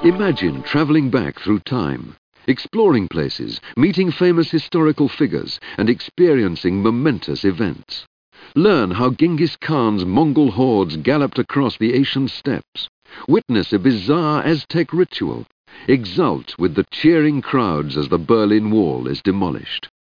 Imagine traveling back through time, exploring places, meeting famous historical figures, and experiencing momentous events. Learn how Genghis Khan's Mongol hordes galloped across the ancient steppes. Witness a bizarre Aztec ritual. Exult with the cheering crowds as the Berlin Wall is demolished.